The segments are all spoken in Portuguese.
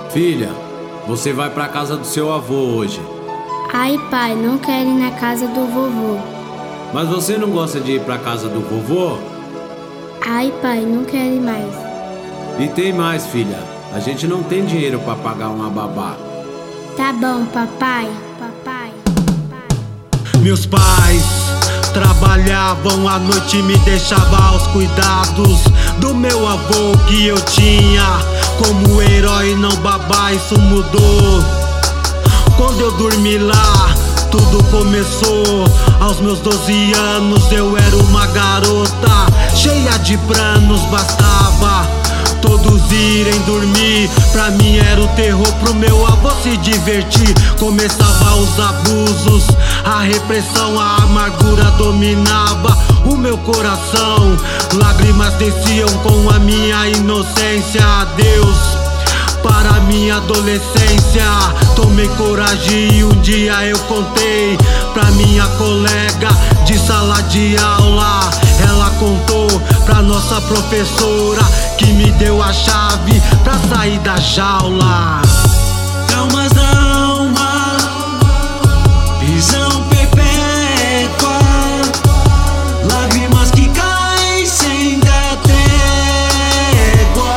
Filha, você vai pra casa do seu avô hoje. Ai, pai, não quero ir na casa do vovô. Mas você não gosta de ir pra casa do vovô? Ai, pai, não quero ir mais. E tem mais, filha. A gente não tem dinheiro pra pagar uma babá. Tá bom, papai. Papai. Meus pais trabalhavam à noite e me deixavam aos cuidados do meu avô que eu tinha como herói, não babá. Isso mudou quando eu dormi lá. Tudo começou aos meus 12 anos. Eu era uma garota cheia de planos. Bastava todos irem dormir. Pra mim era o terror, pro meu avô se divertir. Começava os abusos, a repressão, a amargura dominava o meu coração. Lágrimas desciam com a minha inocência. Adeus para minha adolescência. Tomei coragem e um dia eu contei pra minha colega de sala de aula. Ela contou pra nossa professora, que me deu a chave pra sair da jaula. Traumas da alma, prisão perpétua, lágrimas que caem sem dar trégua.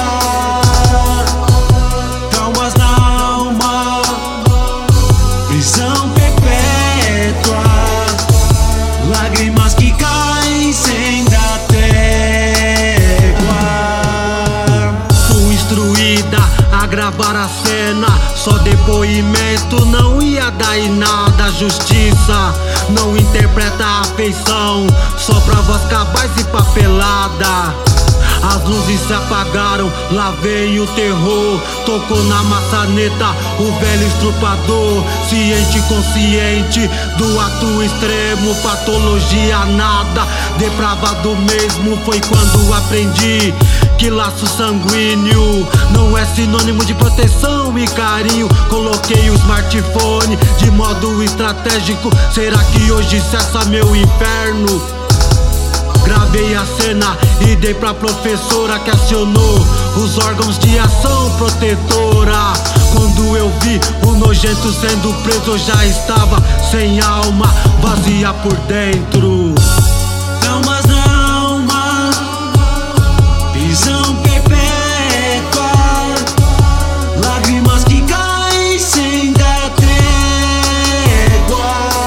Traumas da alma, prisão perpétua, lágrimas que caem sem dar trégua. Fui instruída a gravar a cena, só depoimento não ia dar em nada. Justiça não interpreta a afeição, só provas cabais e papelada. As luzes se apagaram, lá veio o terror. Tocou na maçaneta o velho estrupador. Ciente, consciente do ato extremo, patologia nada, depravado mesmo. Foi quando aprendi que laço sanguíneo não é sinônimo de proteção e carinho. Coloquei o smartphone de modo estratégico. Será que hoje cessa meu inferno? Gravei a cena e dei pra professora, que acionou os órgãos de ação protetora. Quando eu vi o nojento sendo preso, eu já estava sem alma, vazia por dentro. Traumas da alma, prisão perpétua, lágrimas que caem sem dar trégua.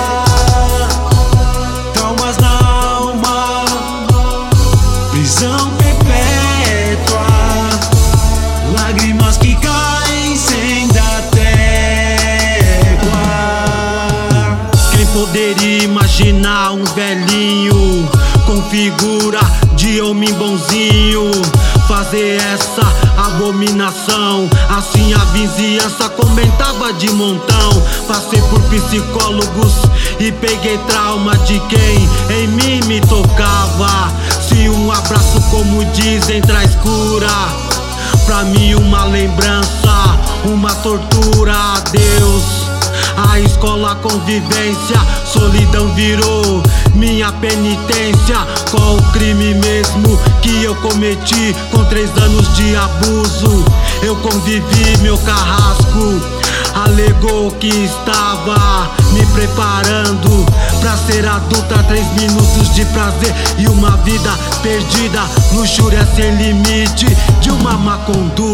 Traumas da alma, prisão perpétua, lágrimas que caem sem dar trégua. Quem poderia imaginar um velhinho com figura de homem bonzinho fazer essa abominação? Assim a vizinhança comentava de montão. Passei por psicólogos e peguei trauma de quem em mim me tocava. Se um abraço, como dizem, traz cura, pra mim uma lembrança, uma tortura. Adeus a escola, a convivência, solidão virou minha penitência. Qual o crime mesmo que eu cometi? Com 3 anos de abuso eu convivi. Meu carrasco alegou que estava me preparando pra ser adulta. 3 minutos de prazer e uma vida perdida. Luxúria sem limite de uma má conduta.